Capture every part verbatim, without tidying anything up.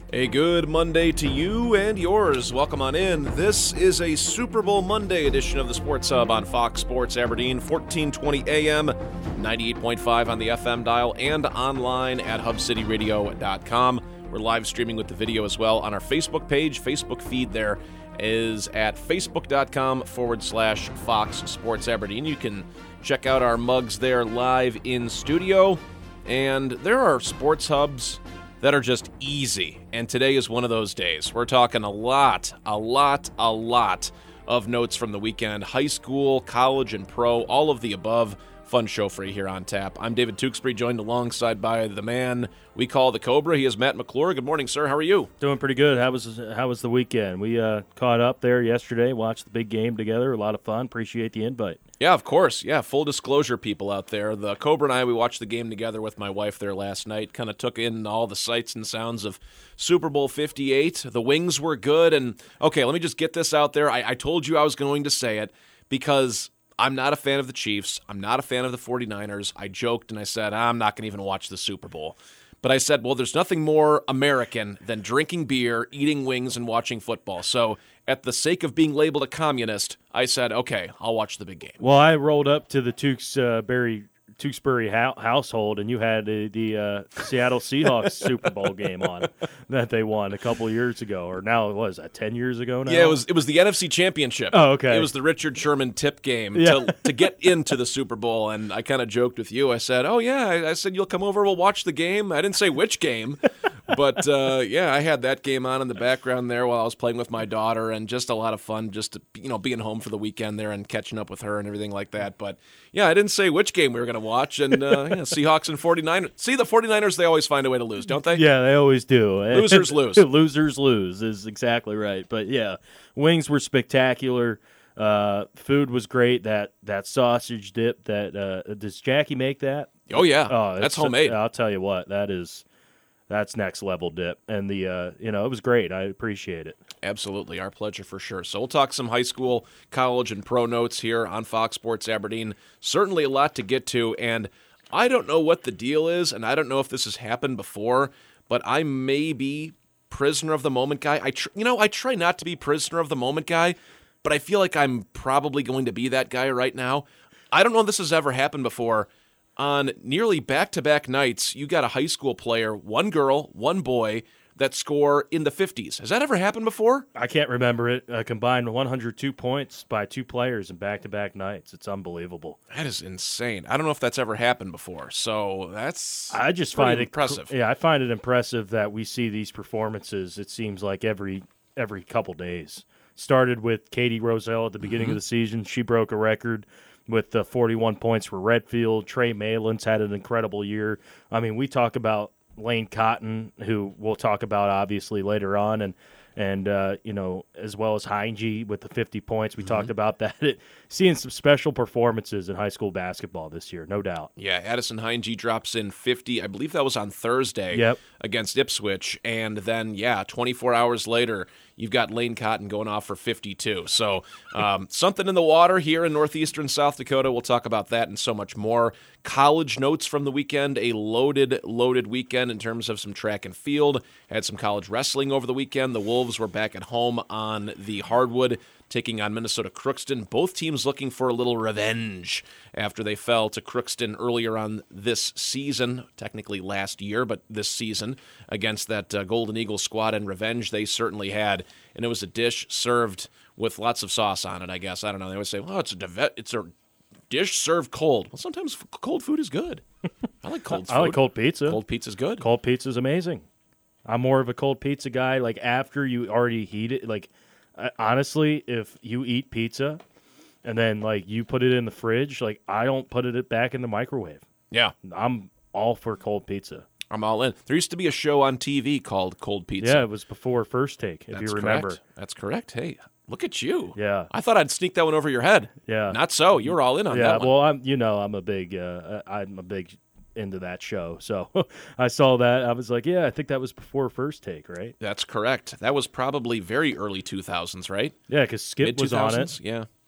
A good Monday to you and yours. Welcome on in. This is a Super Bowl Monday edition of the Sports Hub on Fox Sports Aberdeen, fourteen twenty A M, ninety-eight point five on the F M dial, and online at hub city radio dot com. We're live streaming with the video as well on our Facebook page. Facebook feed there is at facebook.com forward slash Fox Sports Aberdeen. You can check out our mugs there live in studio. And there are sports hubs that are just easy, and today is one of those days. We're talking a lot, a lot, a lot of notes from the weekend. High school, college, and pro, all of the above. Fun show for you here on tap. I'm David Tewksbury, joined alongside by the man we call the Cobra. He is Matt McClure. Good morning, sir. How are you? Doing pretty good. How was how was the weekend? We uh, caught up there yesterday, watched the big game together. A lot of fun. Appreciate the invite. Yeah, of course. Yeah, full disclosure, people out there. The Cobra and I, we watched the game together with my wife there last night. Kind of took in all the sights and sounds of Super Bowl fifty-eight. The wings were good. And, okay, let me just get this out there. I, I told you I was going to say it because I'm not a fan of the Chiefs. I'm not a fan of the 49ers. I joked and I said, I'm not going to even watch the Super Bowl. But I said, well, there's nothing more American than drinking beer, eating wings, and watching football. So at the sake of being labeled a communist, I said, okay, I'll watch the big game. Well, I rolled up to the Tewksbury Tewksbury household, and you had the, the uh, Seattle Seahawks Super Bowl game on that they won a couple years ago, or now it was that ten years ago now. Yeah, it was. It was the N F C Championship. Oh, okay. It was the Richard Sherman tip game yeah. to to get into the Super Bowl, and I kind of joked with you. I said, "Oh yeah," I, I said, "You'll come over, we'll watch the game." I didn't say which game, but uh, yeah, I had that game on in the background there while I was playing with my daughter, and just a lot of fun, just to, you know, being home for the weekend there and catching up with her and everything like that. But yeah, I didn't say which game we were going to watch, and uh, yeah, Seahawks and 49ers. See, the 49ers, they always find a way to lose, don't they? Yeah, they always do. Losers lose. Losers lose is exactly right. But yeah, wings were spectacular. Uh, food was great. That that sausage dip. That uh, does Jackie make that? Oh yeah, oh, that's homemade. I'll tell you what, that is that's next level dip. And the uh, you know, it was great. I appreciate it. Absolutely, our pleasure for sure. So we'll talk some high school, college, and pro notes here on Fox Sports Aberdeen. Certainly a lot to get to, and I don't know what the deal is, and I don't know if this has happened before, but I may be prisoner of the moment guy. I, tr- you know, I try not to be prisoner of the moment guy, but I feel like I'm probably going to be that guy right now. I don't know if this has ever happened before. On nearly back-to-back nights, you got a high school player, one girl, one boy, that score in the fifties. Has that ever happened before? I can't remember it. Uh, combined one hundred two points by two players in back-to-back nights. It's unbelievable. That is insane. I don't know if that's ever happened before. So that's I just find it impressive. Yeah, I find it impressive that we see these performances. It seems like every every couple days. Started with Katie Roselle at the beginning mm-hmm. of the season. She broke a record with the forty-one points for Redfield. Trey Malin's had an incredible year. I mean, we talk about Lane Cotton, who we'll talk about obviously later on, and and uh, you know, as well as Heinge with the fifty points. We mm-hmm. talked about that. It, seeing some special performances in high school basketball this year, no doubt. Yeah, Addison Heinge drops in fifty. I believe that was on Thursday yep. against Ipswich, and then yeah, twenty-four hours later, you've got Lane Cotton going off for fifty-two. So um, something in the water here in northeastern South Dakota. We'll talk about that and so much more. College notes from the weekend, a loaded, loaded weekend in terms of some track and field. Had some college wrestling over the weekend. The Wolves were back at home on the hardwood, taking on Minnesota Crookston. Both teams looking for a little revenge after they fell to Crookston earlier on this season, technically last year, but this season, against that uh, Golden Eagle squad, and revenge they certainly had. And it was a dish served with lots of sauce on it, I guess. I don't know. They always say, well, it's a dive- it's a dish served cold. Well, sometimes cold food is good. I like cold food. I like cold pizza. Cold pizza's good. Cold pizza's amazing. I'm more of a cold pizza guy. Like, after you already heat it, like, honestly, if you eat pizza and then, like, you put it in the fridge, like, I don't put it back in the microwave. Yeah. I'm all for cold pizza. I'm all in. There used to be a show on T V called Cold Pizza. Yeah, it was before First Take, if That's you remember. Correct. That's correct. Hey, look at you. Yeah. I thought I'd sneak that one over your head. Yeah. Not so. You were all in on yeah, that one. well, I'm, you know, I'm a big, uh, I'm a big into that show. So I saw that. I was like, yeah, I think that was before First Take, right? That's correct. That was probably very early two thousands, right? Yeah, because Skip was on it. Yeah.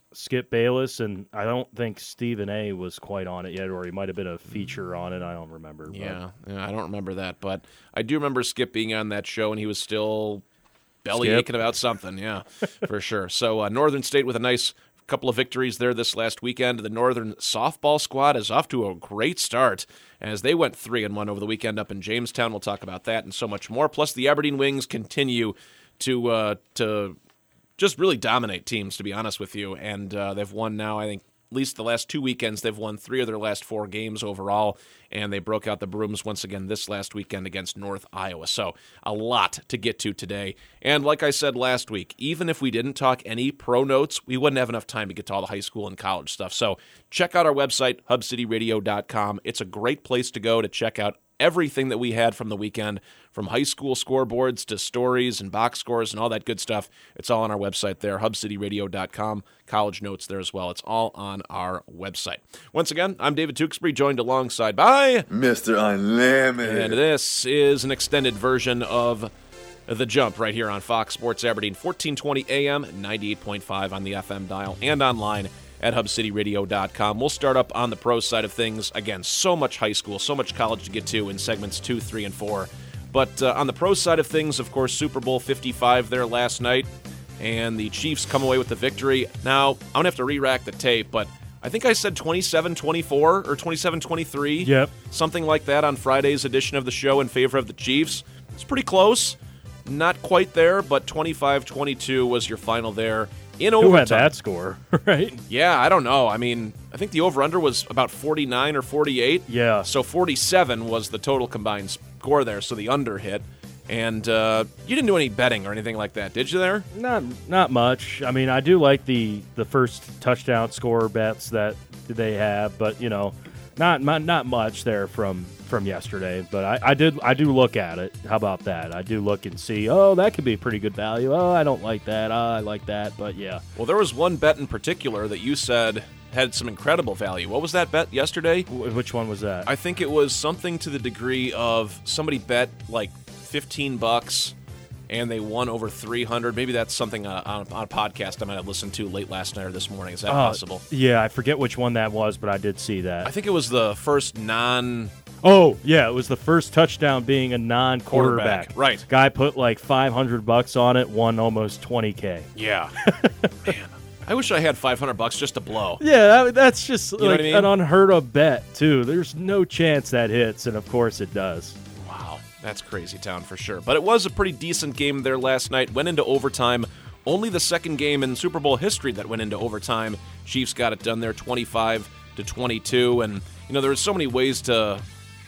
Skip Bayless, and I don't think Stephen A. was quite on it yet, or he might have been a feature on it. I don't remember. Yeah, yeah, I don't remember that, but I do remember Skip being on that show, and he was still belly Skip. aching about something. Yeah, for sure. So uh, Northern State with a nice couple of victories there this last weekend. The Northern softball squad is off to a great start as they went three and one over the weekend up in Jamestown. We'll talk about that and so much more. Plus, the Aberdeen Wings continue to uh, to. just really dominate teams, to be honest with you. And uh, they've won now, I think, at least the last two weekends, they've won three of their last four games overall, and they broke out the brooms once again this last weekend against North Iowa. So a lot to get to today. And like I said last week, even if we didn't talk any pro notes, we wouldn't have enough time to get to all the high school and college stuff. So check out our website, hub city radio dot com. It's a great place to go to check out everything that we had from the weekend, from high school scoreboards to stories and box scores and all that good stuff. It's all on our website there, hub city radio dot com. College notes there as well. It's all on our website. Once again, I'm David Tewksbury, joined alongside by Mister Unlimited. And this is an extended version of The Jump right here on Fox Sports Aberdeen, fourteen twenty A M, ninety-eight point five on the F M dial, and online at hub city radio dot com. We'll start up on the pro side of things. Again, so much high school, so much college to get to in segments two, three, and four. But uh, on the pro side of things, of course, Super Bowl fifty-five there last night, and the Chiefs come away with the victory. Now, I'm going to have to re-rack the tape, but I think I said twenty-seven twenty-four or twenty-seven twenty-three. Yep. Something like that on Friday's edition of the show in favor of the Chiefs. It's pretty close. Not quite there, but twenty-five twenty-two was your final there. In overtime. Who had that score, right? Yeah, I don't know. I mean, I think the over-under was about forty-nine or forty-eight. Yeah. So forty-seven was the total combined score there, so the under hit. And uh, you didn't do any betting or anything like that, did you there? Not not much. I mean, I do like the, the first touchdown score bets that they have, but, you know, not not much there from from yesterday. But I, I did I do look at it. How about that? I do look and see, oh, that could be pretty good value. Oh, I don't like that. Oh, I like that. But, yeah. Well, there was one bet in particular that you said had some incredible value. What was that bet yesterday? W- which one was that? I think it was something to the degree of somebody bet like fifteen bucks and they won over three hundred. Maybe that's something uh, on, on a podcast I might have listened to late last night or this morning. Is that uh, possible? Yeah, I forget which one that was, but I did see that. I think it was the first non... Oh, yeah, it was the first touchdown being a non-quarterback. Quarterback, right. Guy put like five hundred bucks on it, won almost twenty K. Yeah. Man, I wish I had five hundred bucks just to blow. Yeah, that, that's just know like what I mean? an unheard of bet, too. There's no chance that hits, and of course it does. Wow, that's crazy town for sure. But it was a pretty decent game there last night. Went into overtime. Only the second game in Super Bowl history that went into overtime. Chiefs got it done there, twenty-five to twenty-two. And, you know, there were so many ways to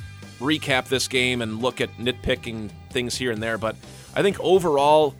recap this game and look at nitpicking things here and there. But I think overall,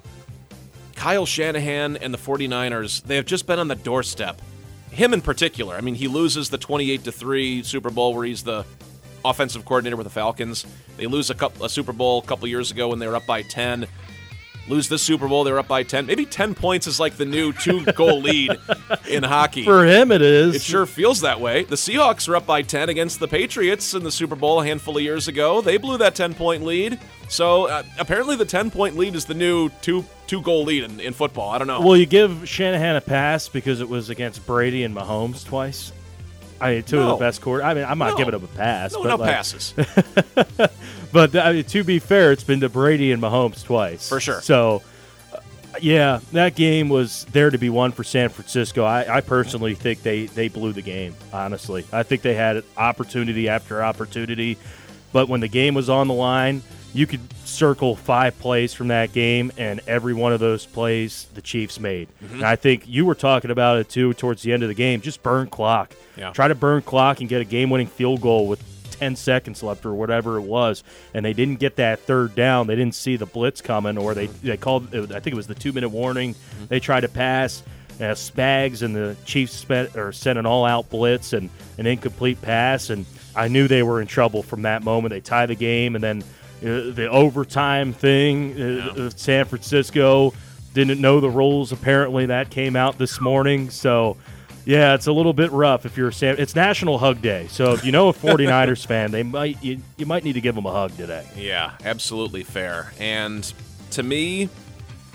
Kyle Shanahan and the 49ers, they have just been on the doorstep. Him in particular. I mean, he loses the twenty-eight to three Super Bowl where he's the offensive coordinator with the Falcons. They lose a, couple, a Super Bowl a couple years ago when they were up by ten. Lose this Super Bowl, they were up by ten. Maybe ten points is like the new two-goal lead in hockey. For him, it is. It sure feels that way. The Seahawks are up by ten against the Patriots in the Super Bowl a handful of years ago. They blew that ten-point lead. So uh, apparently the ten-point lead is the new two, two-goal lead in, in football. I don't know. Will you give Shanahan a pass because it was against Brady and Mahomes twice? I mean, two No. of the best quarter. I mean, I'm not No. giving him a pass. no, but no like, passes. But I mean, to be fair, it's been to Brady and Mahomes twice. For sure. So, uh, yeah, that game was there to be won for San Francisco. I, I personally think they, they blew the game, honestly. I think they had opportunity after opportunity. But when the game was on the line, you could circle five plays from that game, and every one of those plays the Chiefs made. Mm-hmm. And I think you were talking about it, too, towards the end of the game. Just burn clock. Yeah. Try to burn clock and get a game-winning field goal with ten seconds left or whatever it was, and they didn't get that third down. They didn't see the blitz coming, or they, they called, I think it was the two-minute warning. Mm-hmm. They tried to pass. Uh, Spags and the Chiefs spent, or sent an all-out blitz and an incomplete pass, and I knew they were in trouble from that moment. They tie the game, and then uh, the overtime thing, uh, Yeah. uh, San Francisco didn't know the rules. Apparently, that came out this morning. So, yeah, it's a little bit rough if you're a San. It's National Hug Day, so if you know a 49ers fan, they might you, you might need to give them a hug today. Yeah, absolutely fair. And to me,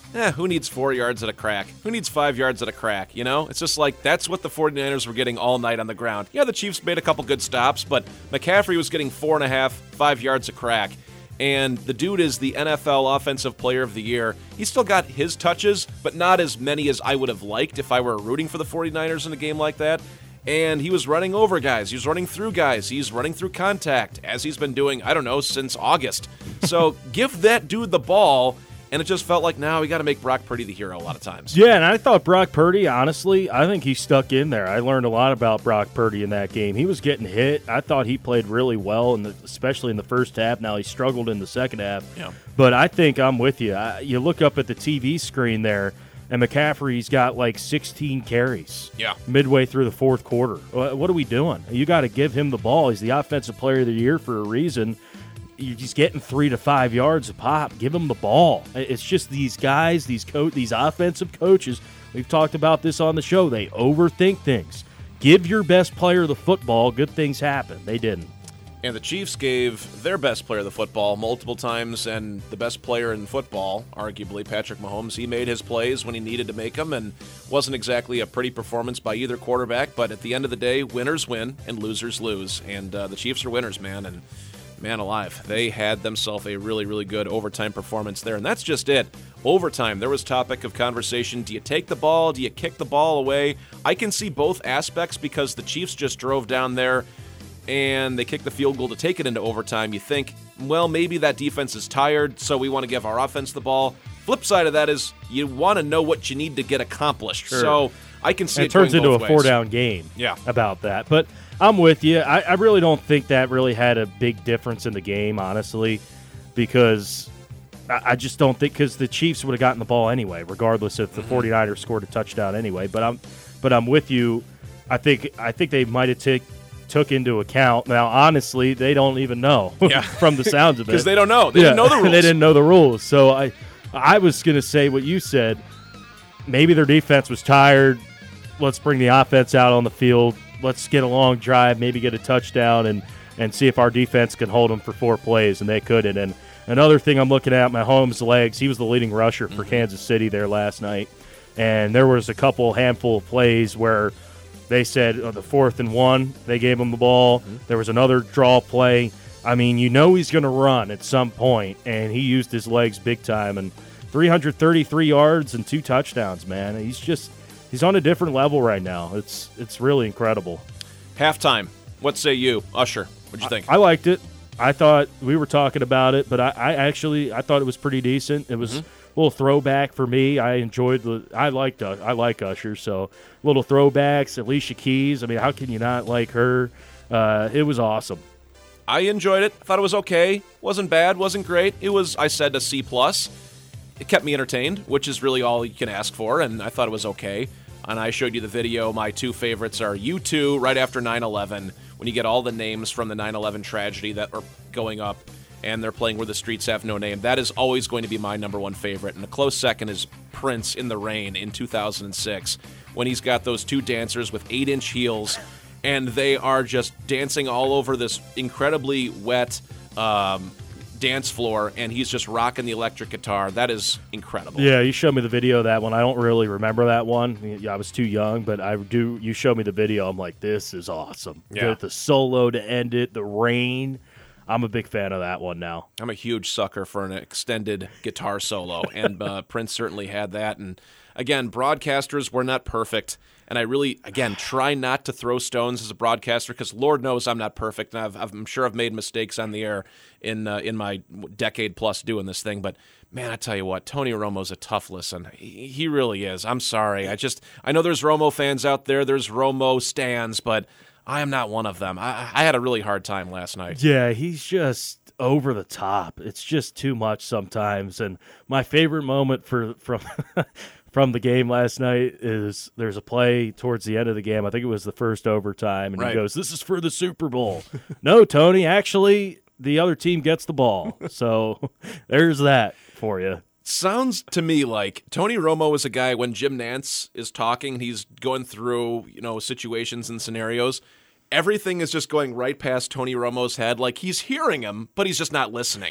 eh, who needs four yards at a crack? Who needs five yards at a crack? You know, it's just like that's what the 49ers were getting all night on the ground. Yeah, the Chiefs made a couple good stops, but McCaffrey was getting four and a half, five yards a crack. And the dude is the N F L Offensive Player of the Year. He's still got his touches, but not as many as I would have liked if I were rooting for the 49ers in a game like that. And he was running over guys. He was running through guys. He's running through contact, as he's been doing, I don't know, since August. So give that dude the ball, and it just felt like, now we got to make Brock Purdy the hero a lot of times. Yeah, and I thought Brock Purdy, honestly, I think he stuck in there. I learned a lot about Brock Purdy in that game. He was getting hit. I thought he played really well, in the, especially in the first half. Now he struggled in the second half. Yeah. But I think I'm with you. I, you look up at the T V screen there, and McCaffrey's got like sixteen carries yeah. midway through the fourth quarter. What are we doing? You got to give him the ball. He's the Offensive Player of the Year for a reason. He's getting three to five yards a pop. Give him the ball. It's just these guys, these co- these offensive coaches, we've talked about this on the show, they overthink things. Give your best player the football, good things happen. They didn't. And the Chiefs gave their best player the football multiple times, and the best player in football, arguably Patrick Mahomes, he made his plays when he needed to make them, and wasn't exactly a pretty performance by either quarterback, but at the end of the day, winners win and losers lose, and uh, the Chiefs are winners, man, and man alive, they had themselves a really, really good overtime performance there, and that's just it. Overtime, there was topic of conversation. Do you take the ball? Do you kick the ball away? I can see both aspects because the Chiefs just drove down there and they kicked the field goal to take it into overtime. You think, well, maybe that defense is tired, so we want to give our offense the ball. Flip side of that is you want to know what you need to get accomplished. Sure. So I can see and it, it turns going into a both four-down game Yeah. about that. But I'm with you. I, I really don't think that really had a big difference in the game, honestly, because I, I just don't think – because the Chiefs would have gotten the ball anyway, regardless if the mm-hmm. 49ers scored a touchdown anyway. But I'm but I'm with you. I think I think they might have taken – took into account. Now, honestly, they don't even know yeah. from the sounds of it. Because they don't know. They yeah. didn't know the rules. They didn't know the rules. So I I was going to say what you said. Maybe their defense was tired. Let's bring the offense out on the field. Let's get a long drive, maybe get a touchdown, and, and see if our defense can hold them for four plays, and they couldn't. And another thing I'm looking at, Mahomes' legs, he was the leading rusher for mm-hmm. Kansas City there last night. And there was a couple handful of plays where – they said oh, the fourth and one, they gave him the ball. Mm-hmm. There was another draw play. I mean, you know he's going to run at some point, and he used his legs big time. And three hundred thirty-three yards and two touchdowns, man. He's just he's on a different level right now. It's it's really incredible. Halftime. What say you, Usher? What'd you think? I, I liked it. I thought we were talking about it, but I, I actually I thought it was pretty decent. It was. Mm-hmm. Little throwback for me. I enjoyed the. I liked. Uh, I like Usher. So little throwbacks. Alicia Keys. I mean, how can you not like her? Uh, it was awesome. I enjoyed it. I thought it was okay. Wasn't bad. Wasn't great. It was. I said a C plus. It kept me entertained, which is really all you can ask for. And I thought it was okay. And I showed you the video. My two favorites are U two right after nine eleven when you get all the names from the nine eleven tragedy that are going up. And they're playing Where the Streets Have No Name. That is always going to be my number one favorite. And a close second is Prince in the Rain in two thousand six, when he's got those two dancers with eight-inch heels, and they are just dancing all over this incredibly wet um, dance floor, and he's just rocking the electric guitar. That is incredible. Yeah, you showed me the video of that one. I don't really remember that one. I was too young, but I do. You showed me the video. I'm like, this is awesome. Yeah. The, the solo to end it, the rain. I'm a big fan of that one now. I'm a huge sucker for an extended guitar solo, and uh, Prince certainly had that. And again, broadcasters were not perfect, and I really, again, try not to throw stones as a broadcaster because Lord knows I'm not perfect, and I've, I'm sure I've made mistakes on the air in uh, in my decade plus doing this thing. But man, I tell you what, Tony Romo's a tough listen. He, he really is. I'm sorry. I just I know there's Romo fans out there. There's Romo stans, but I am not one of them. I, I had a really hard time last night. Yeah, he's just over the top. It's just too much sometimes. And my favorite moment for from from the game last night is there's a play towards the end of the game. I think it was the first overtime, and right. he goes, "This is for the Super Bowl." No, Tony, actually, the other team gets the ball. So there's that for you. Sounds to me like Tony Romo is a guy when Jim Nantz is talking and he's going through, you know, situations and scenarios, everything is just going right past Tony Romo's head. Like he's hearing him, but he's just not listening.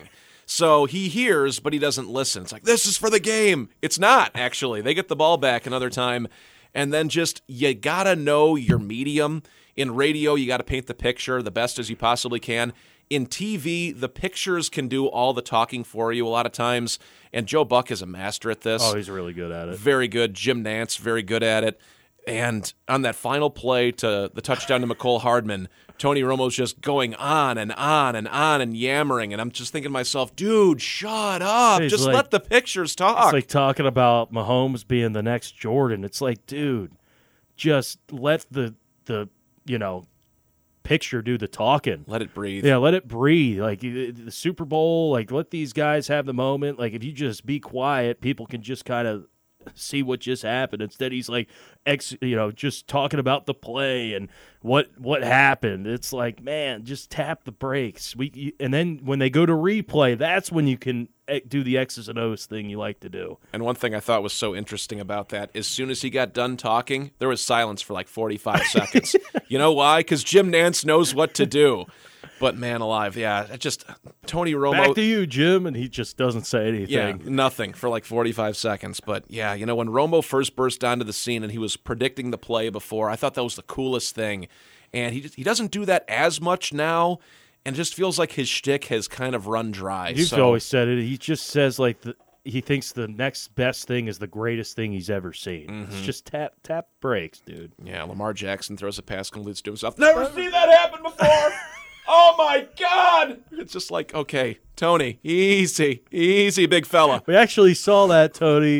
So he hears, but he doesn't listen. It's like, this is for the game. It's not, actually. They get the ball back another time. And then just, you got to know your medium. In radio, you got to paint the picture the best as you possibly can. In T V, the pictures can do all the talking for you a lot of times. And Joe Buck is a master at this. Oh, he's really good at it. Very good. Jim Nantz, very good at it. And on that final play to the touchdown to McCole Hardman, Tony Romo's just going on and on and on and yammering. And I'm just thinking to myself, dude, shut up. He's just like, let the pictures talk. It's like talking about Mahomes being the next Jordan. It's like, dude, just let the, the you know, picture do the talking. Let it breathe. Yeah, let it breathe. Like the Super Bowl, like let these guys have the moment. Like if you just be quiet, people can just kind of see what just happened. Instead, he's like, ex, you know, just talking about the play and what what happened. It's like, man, just tap the brakes. We and then when they go to replay, that's when you can do the X's and O's thing you like to do. And one thing I thought was so interesting about that, as soon as he got done talking, there was silence for like forty-five seconds. You know why? Because Jim Nantz knows what to do. But man alive, yeah, it just Tony Romo. Back to you, Jim, and he just doesn't say anything. Yeah, nothing for like forty-five seconds. But yeah, you know, when Romo first burst onto the scene and he was predicting the play before, I thought that was the coolest thing. And he he doesn't do that as much now, and it just feels like his shtick has kind of run dry. You've so. always said it. He just says like the, he thinks the next best thing is the greatest thing he's ever seen. Mm-hmm. It's just tap tap brakes, dude. Yeah, Lamar Jackson throws a pass, concludes to himself, never seen that happen before. Oh, my God! It's just like, okay, Tony, easy, easy, big fella. We actually saw that, Tony,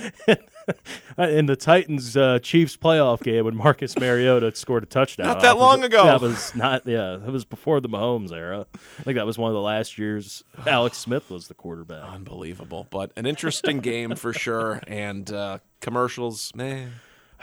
in the Titans-Chiefs uh, playoff game when Marcus Mariota scored a touchdown. Not that long ago. That was not, yeah, that was before the Mahomes era. I think that was one of the last years Alex Smith was the quarterback. Unbelievable, but an interesting game for sure, and uh, commercials, man.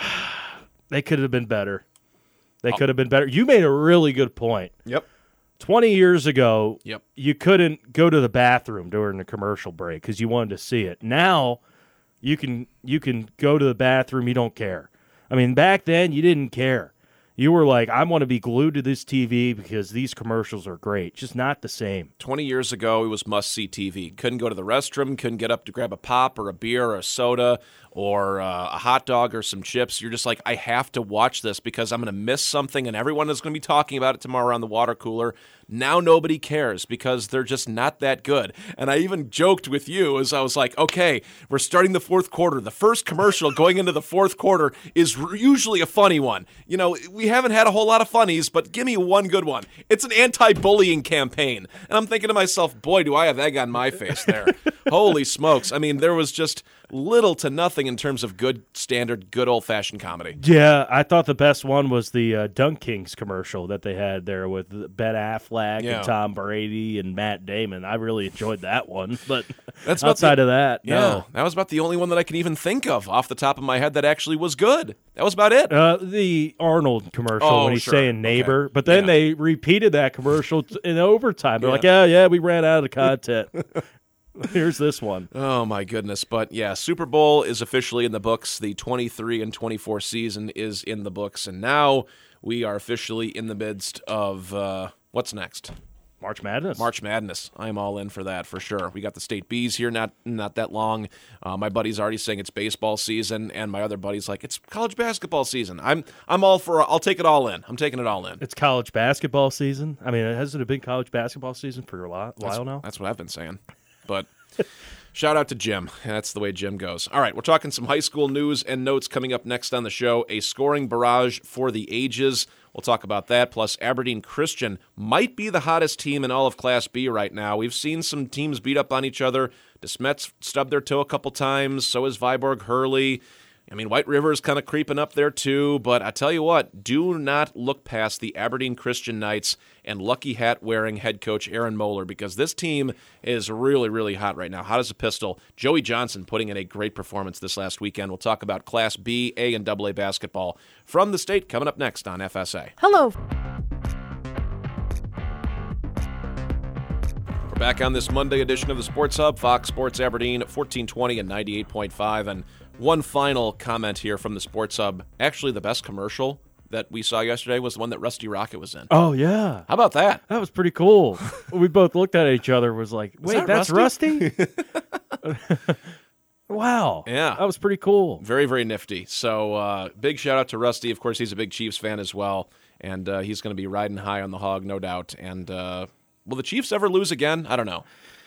They could have been better. They could have been better. You made a really good point. Yep. twenty years ago, yep. you couldn't go to the bathroom during a commercial break because you wanted to see it. Now, you can you can go to the bathroom, you don't care. I mean, back then, you didn't care. You were like, I want to be glued to this T V because these commercials are great. Just not the same. twenty years ago, it was must-see T V. Couldn't go to the restroom, couldn't get up to grab a pop or a beer or a soda or uh, a hot dog or some chips. You're just like, I have to watch this because I'm going to miss something, and everyone is going to be talking about it tomorrow around the water cooler. Now nobody cares because they're just not that good. And I even joked with you as I was like, okay, we're starting the fourth quarter. The first commercial going into the fourth quarter is usually a funny one. You know, we haven't had a whole lot of funnies, but give me one good one. It's an anti-bullying campaign. And I'm thinking to myself, boy, do I have egg on my face there. Holy smokes. I mean, there was just little to nothing in terms of good standard, good old-fashioned comedy. Yeah, I thought the best one was the uh, Dunk Kings commercial that they had there with Ben Affleck yeah. and Tom Brady and Matt Damon. I really enjoyed that one, but That's outside the, of that, yeah, no. that was about the only one that I can even think of off the top of my head that actually was good. That was about it. Uh, the Arnold commercial oh, when he's sure. saying neighbor, okay. but then yeah. they repeated that commercial in overtime. They're yeah. like, yeah, yeah, we ran out of content. Here's this one. Oh, my goodness. But, yeah, Super Bowl is officially in the books. The twenty-three and twenty-four season is in the books. And now we are officially in the midst of uh, what's next? March Madness. March Madness. I'm all in for that for sure. We got the state bees here not not that long. Uh, my buddy's already saying it's baseball season, and my other buddy's like, it's college basketball season. I'm I'm all for I'll take it all in. I'm taking it all in. It's college basketball season. I mean, hasn't it been college basketball season for a while that's, now? That's what I've been saying. But shout out to Jim. That's the way Jim goes. All right, we're talking some high school news and notes coming up next on the show. A scoring barrage for the ages. We'll talk about that. Plus, Aberdeen Christian might be the hottest team in all of Class B right now. We've seen some teams beat up on each other. DeSmet's stubbed their toe a couple times. So is Viborg Hurley. I mean, White River is kind of creeping up there too, but I tell you what, do not look past the Aberdeen Christian Knights and lucky hat-wearing head coach Aaron Moeller because this team is really, really hot right now. Hot as a pistol. Joey Johnson putting in a great performance this last weekend. We'll talk about Class B, A, and double A basketball from the state coming up next on F S A. Hello. We're back on this Monday edition of the Sports Hub, Fox Sports Aberdeen, fourteen twenty and ninety-eight point five, and one final comment here from the Sports Hub. Actually, the best commercial that we saw yesterday was the one that Rusty Rocket was in. Oh, yeah. How about that? That was pretty cool. We both looked at each other was like, wait, that that's Rusty? Wow. Yeah. That was pretty cool. Very, very nifty. So uh, big shout out to Rusty. Of course, he's a big Chiefs fan as well, and uh, he's going to be riding high on the hog, no doubt. And uh, will the Chiefs ever lose again? I don't know.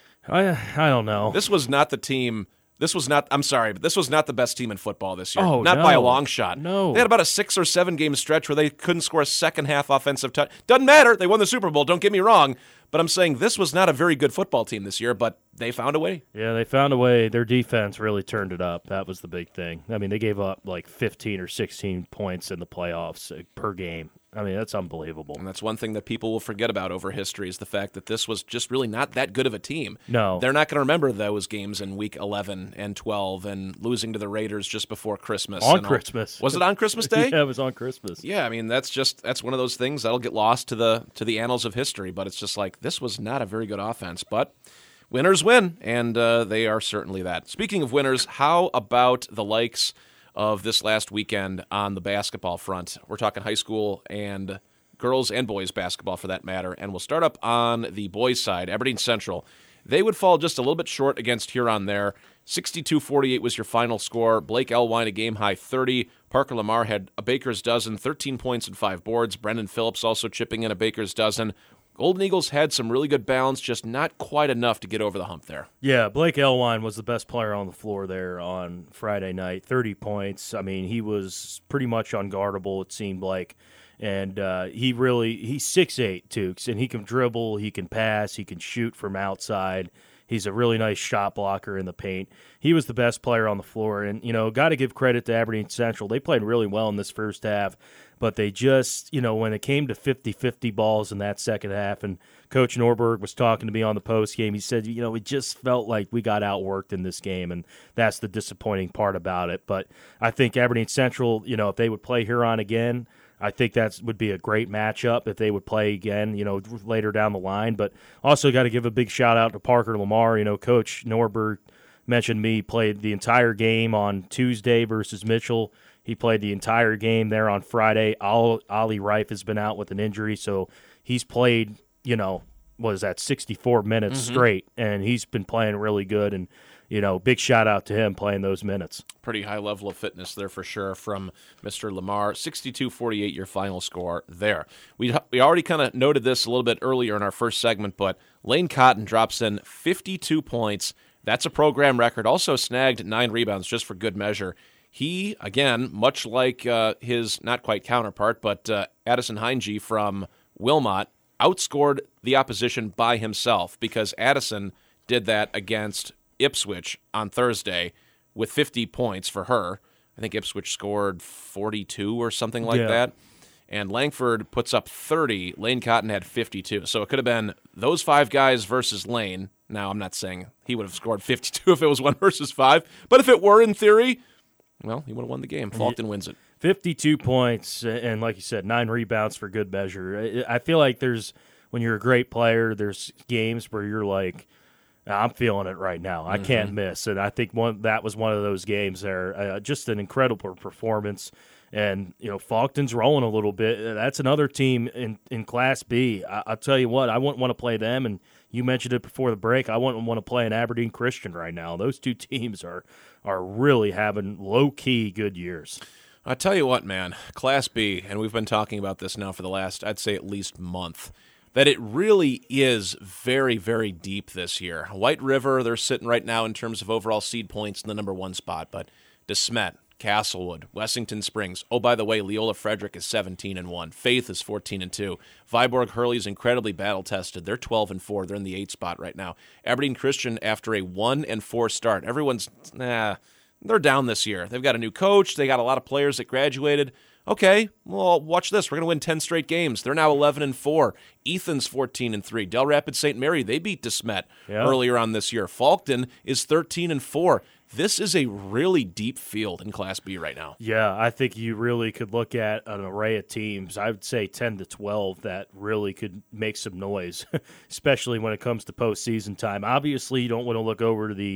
I I don't know. This was not the team. This was not, I'm sorry, but this was not the best team in football this year. Oh, not no. by a long shot. No. They had about a six or seven game stretch where they couldn't score a second half offensive touch. Doesn't matter. They won the Super Bowl. Don't get me wrong. But I'm saying this was not a very good football team this year, but they found a way. Yeah, they found a way. Their defense really turned it up. That was the big thing. I mean, they gave up like fifteen or sixteen points in the playoffs per game. I mean, that's unbelievable. And that's one thing that people will forget about over history is the fact that this was just really not that good of a team. No. They're not going to remember those games in week eleven and twelve and losing to the Raiders just before Christmas. On and all. Christmas. Was it on Christmas Day? Yeah, it was on Christmas. Yeah, I mean, that's just that's one of those things that'll get lost to the to the annals of history, but it's just like this was not a very good offense, but winners win, and uh, they are certainly that. Speaking of winners, how about the likes of this last weekend on the basketball front? We're talking high school and girls and boys basketball for that matter, and we'll start up on the boys' side. Aberdeen Central, they would fall just a little bit short against Huron there. sixty-two forty-eight was your final score. Blake Elwine, a game-high thirty. Parker Lamar had a baker's dozen, thirteen points and five boards. Brendan Phillips also chipping in a baker's dozen. Golden Eagles had some really good balance, just not quite enough to get over the hump there. Yeah, Blake Elwine was the best player on the floor there on Friday night. thirty points. I mean, he was pretty much unguardable, it seemed like. And uh, he really, he's six eight, Tukes, and he can dribble, he can pass, he can shoot from outside. He's a really nice shot blocker in the paint. He was the best player on the floor. And, you know, got to give credit to Aberdeen Central. They played really well in this first half, but they just, you know, when it came to fifty-fifty balls in that second half, and Coach Norberg was talking to me on the post game, he said, you know, it just felt like we got outworked in this game, and that's the disappointing part about it. But I think Aberdeen Central, you know, if they would play Huron again, I think that would be a great matchup if they would play again, you know, later down the line. But also got to give a big shout-out to Parker Lamar. You know, Coach Norberg mentioned me, played the entire game on Tuesday versus Mitchell. He played the entire game there on Friday. Ollie Reif has been out with an injury, so he's played, you know, what is that, sixty-four minutes mm-hmm. straight, and he's been playing really good. And, you know, big shout-out to him playing those minutes. Pretty high level of fitness there for sure from Mister Lamar. sixty-two forty-eight your final score there. We we already kind of noted this a little bit earlier in our first segment, but Lane Cotton drops in fifty-two points. That's a program record. Also snagged nine rebounds just for good measure. He, again, much like uh, his not quite counterpart, but uh, Addison Heinge from Wilmot, outscored the opposition by himself because Addison did that against Ipswich on Thursday with fifty points for her. I think Ipswich scored forty-two or something like yeah. that. And Langford puts up thirty. Lane Cotton had fifty-two. So it could have been those five guys versus Lane. Now, I'm not saying he would have scored fifty-two if it was one versus five. But if it were in theory, well, he would have won the game. Faulkton wins it. fifty-two points, and like you said, nine rebounds for good measure. I feel like there's, when you're a great player, there's games where you're like, I'm feeling it right now. I mm-hmm. can't miss. And I think one that was one of those games there. Uh, just an incredible performance. And, you know, Faulkton's rolling a little bit. That's another team in, in Class B. I, I'll tell you what, I wouldn't want to play them. And you mentioned it before the break. I wouldn't want to play an Aberdeen Christian right now. Those two teams are are really having low-key good years. I tell you what, man, Class B, and we've been talking about this now for the last, I'd say at least month, that it really is very, very deep this year. White River, they're sitting right now in terms of overall seed points in the number one spot, but DeSmet, Castlewood, Wessington Springs. Oh, by the way, Leola Frederick is seventeen and one. Faith is fourteen and two. Viborg Hurley is incredibly battle tested. They're twelve and four. They're in the eighth spot right now. Aberdeen Christian after a one and four start. Everyone's nah, they're down this year. They've got a new coach. They got a lot of players that graduated. Okay, well, watch this. We're going to win ten straight games. They're now eleven and four. Ethan's fourteen and three. Del Rapids Saint Mary, they beat DeSmet yeah. earlier on this year. Faulkton is thirteen and four. This is a really deep field in Class B right now. Yeah, I think you really could look at an array of teams. I would say ten to twelve that really could make some noise, especially when it comes to postseason time. Obviously, you don't want to look over to the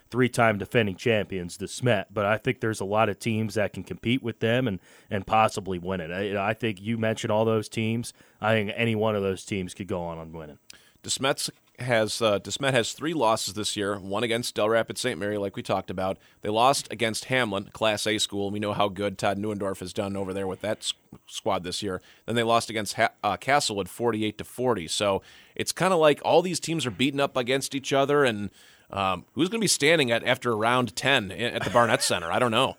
three-time defending champions, the Smet. But I think there's a lot of teams that can compete with them and, and possibly win it. I, I think you mentioned all those teams. I think any one of those teams could go on on winning. DeSmet's has uh, DeSmet has three losses this year, one against Del Rapids Saint Mary, like we talked about. They lost against Hamlin, Class A school. We know how good Todd Neuendorf has done over there with that s- squad this year. Then they lost against ha- uh, Castlewood forty-eight to forty. So it's kind of like all these teams are beating up against each other, and um, who's going to be standing at after round ten at the Barnett Center? I don't know.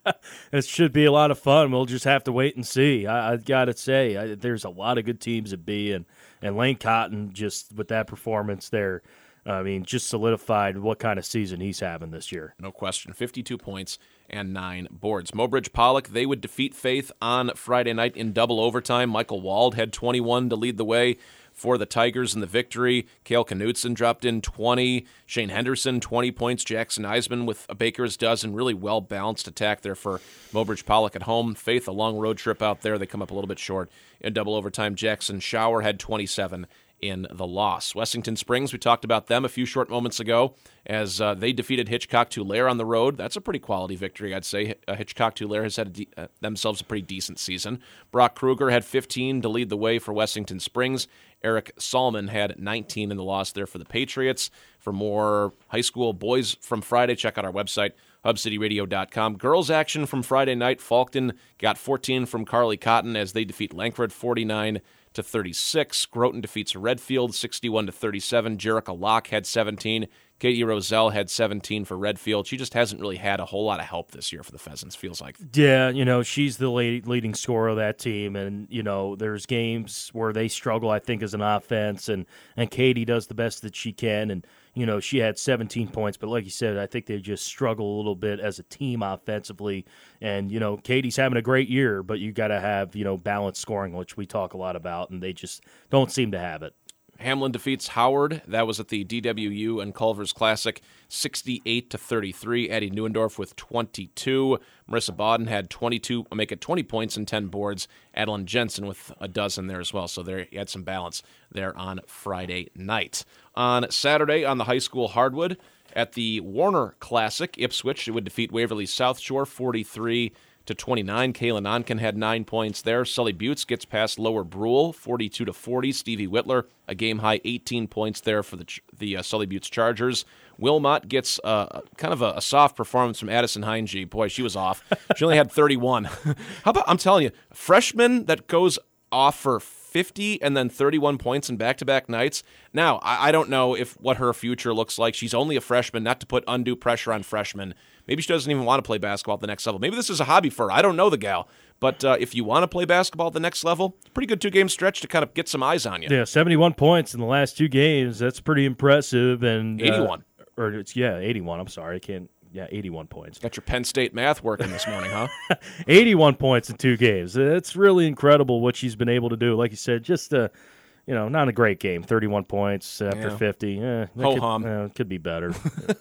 It should be a lot of fun. We'll just have to wait and see. I, I got to say, I, there's a lot of good teams at B, and, and Lane Cotton, just with that performance there, I mean, just solidified what kind of season he's having this year. No question. fifty-two points and nine boards. Mobridge Pollock, they would defeat Faith on Friday night in double overtime. Michael Wald had twenty-one to lead the way for the Tigers in the victory. Cale Knutson dropped in twenty. Shane Henderson, twenty points. Jackson Eisman with a baker's dozen. Really well-balanced attack there for Mobridge Pollock at home. Faith, a long road trip out there. They come up a little bit short in double overtime. Jackson Shower had twenty-seven in the loss. Wessington Springs, we talked about them a few short moments ago as uh, they defeated Hitchcock-Tulare on the road. That's a pretty quality victory, I'd say. Uh, Hitchcock-Tulare has had a de- uh, themselves a pretty decent season. Brock Kruger had fifteen to lead the way for Wessington Springs. Eric Salmon had nineteen in the loss there for the Patriots. For more high school boys from Friday, check out our website, hub city radio dot com. Girls action from Friday night. Falkton got fourteen from Carly Cotton as they defeat Lankford forty-nine to thirty-six. Groton defeats Redfield sixty-one to thirty-seven. Jerica Locke had seventeen. Katie Roselle had seventeen for Redfield. She just hasn't really had a whole lot of help this year for the Pheasants, feels like. Yeah, you know, she's the lead, leading scorer of that team, and, you know, there's games where they struggle, I think, as an offense, and, and Katie does the best that she can, and, you know, she had seventeen points, but like you said, I think they just struggle a little bit as a team offensively, and, you know, Katie's having a great year, but you got to have, you know, balanced scoring, which we talk a lot about, and they just don't seem to have it. Hamlin defeats Howard. That was at the D W U and Culver's Classic, sixty-eight to thirty-three. Addie Neuendorf with twenty-two. Marissa Bodden had twenty-two, make it twenty points and ten boards. Adeline Jensen with a dozen there as well. So there you had some balance there on Friday night. On Saturday on the high school hardwood at the Warner Classic, Ipswich would defeat Waverly South Shore forty-three to twenty-nine. Kayla Nonkin had nine points there. Sully Buttes gets past Lower Brule, forty-two to forty. Stevie Whitler, a game-high eighteen points there for the the uh, Sully Buttes Chargers. Wilmot gets uh, kind of a, a soft performance from Addison Heinge. Boy, she was off. She only had thirty-one. How about, I'm telling you, a freshman that goes off for fifty and then thirty-one points in back-to-back nights. Now, I, I don't know if what her future looks like. She's only a freshman, not to put undue pressure on freshmen. Maybe she doesn't even want to play basketball at the next level. Maybe this is a hobby for her. I don't know the gal. But uh, if you want to play basketball at the next level, it's a pretty good two-game stretch to kind of get some eyes on you. Yeah, seventy-one points in the last two games. That's pretty impressive. And eighty-one. Uh, or it's yeah, eighty-one. I'm sorry. I can't. Yeah, eighty-one points. Got your Penn State math working this morning, huh? eighty-one points in two games. It's really incredible what she's been able to do. Like you said, just uh, you know, not a great game. thirty-one points after yeah. fifty. Eh, Ho-hum. Could, uh, could be better.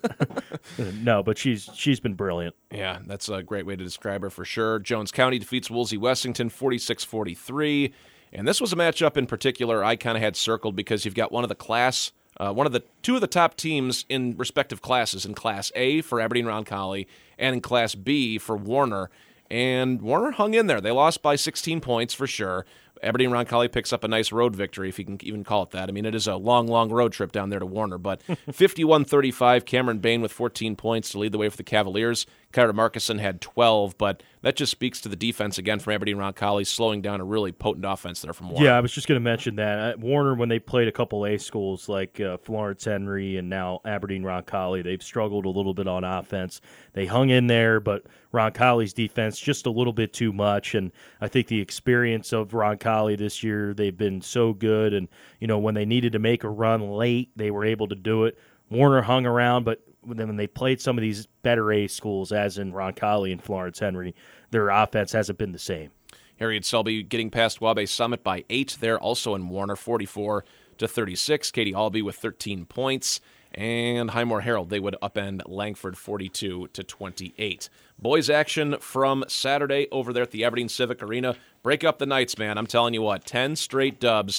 No, but she's she's been brilliant. Yeah, that's a great way to describe her for sure. Jones County defeats Woolsey Wessington forty-six forty-three. And this was a matchup in particular I kind of had circled because you've got one of the class, uh, one of the two of the top teams in respective classes, in Class A for Aberdeen Roncalli and in Class B for Warner. And Warner hung in there. They lost by sixteen points for sure. Aberdeen Roncalli picks up a nice road victory, if you can even call it that. I mean, it is a long, long road trip down there to Warner. But fifty-one thirty-five, Cameron Bain with fourteen points to lead the way for the Cavaliers. Kyra Markison had twelve, but that just speaks to the defense again from Aberdeen Roncalli, slowing down a really potent offense there from Warner. Yeah, I was just going to mention that. At Warner, when they played a couple A schools like uh, Florence Henry and now Aberdeen Roncalli, they've struggled a little bit on offense. They hung in there, but Roncalli's defense just a little bit too much, and I think the experience of Roncalli this year, they've been so good, and you know when they needed to make a run late, they were able to do it. Warner hung around, but then when they played some of these better A schools, as in Roncalli and Florence Henry, their offense hasn't been the same. Harriet Selby getting past Wabash Summit by eight there, also in Warner, forty-four to thirty-six. Katie Albee with thirteen points. And Highmore Herald, they would upend Langford forty-two to twenty-eight. Boys action from Saturday over there at the Aberdeen Civic Arena. Break up the nights, man. I'm telling you what, ten straight dubs